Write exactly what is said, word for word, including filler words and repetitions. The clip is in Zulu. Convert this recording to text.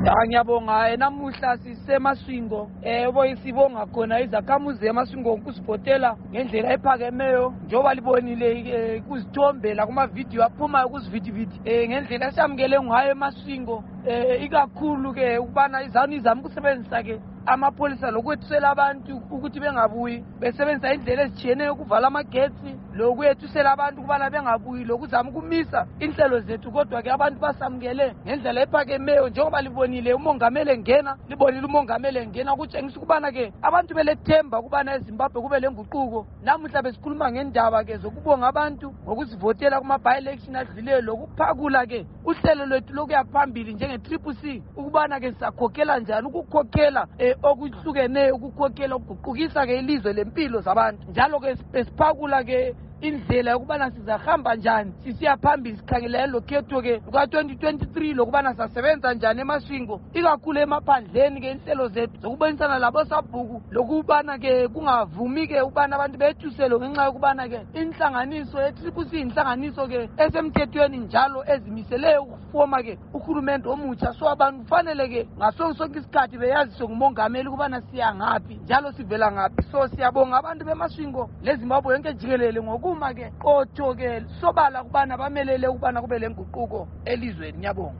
Ya ngiyabonga enamuhla sisemaswingo eh boyisibonga khona izakhamuzi emaswingo ukusipotela ngendlela ephakemeyo njoba libonile kuzithombe la kuma video aphuma kuzividividi eh ngendlela esamukele ngayo emaswingo eh ikakhulu ke ukubana izani izami kusebenzisa ke amapolisa lokwethusela abantu ukuthi bengabuyi besebenzisa indlela ezitshiyeneyo ukuvala amagetsi lokwethusela abantu kubana bengabuyi lokuzama ukumisa inhlelo zethu kodwa ke abantu basamukele ngendlela ephakemeyo njengoba libonile umongameli ngena libonile umongameli ngena ukutshengisa ukubana ke abantu belethemba ukubana eZimbabwe kube lenguquko namuhla besikhuluma ngendaba ke zokubonga abantu ngokuzivotela kuma by election adlileyo lokuphakula ke uhlelo lwethu lokuya phambili njenge triple C ukubana ke sakhokhela njani ukukhokhela okuhlukeneyo ukukhokhela ukuguqukisa ke ilizwe lempilo zabantu njalo ke besiphakula ke indlela yokubana sizahamba njani sisiya phambili sikhangelele lokhetho ke luka twenty twenty-three lokubana sasebenza njani emaswingo ikakhulu emaphandleni ke inhlelo zethu zokubonisana labo sabhuku lokubana ke kungavumi ke ukubana abantu bethusele ngenxa yokubana ke inhlanganiso ye-triple C inhlanganiso ke esemthethweni njalo ezimisele ukufoma ke uhulumende omutsha so abantu kufanele ke ngaso sonke isikhathi beyaziswe ngumongameli ukubana siya ngaphi njalo sivela ngaphi so siyabonga abantu bemaswingo leZimbabwe yonke jikelele ngokuma ke qotho ke sobala kubana bamelele ukubana kube lenguquko elizweni. Ngiyabonga.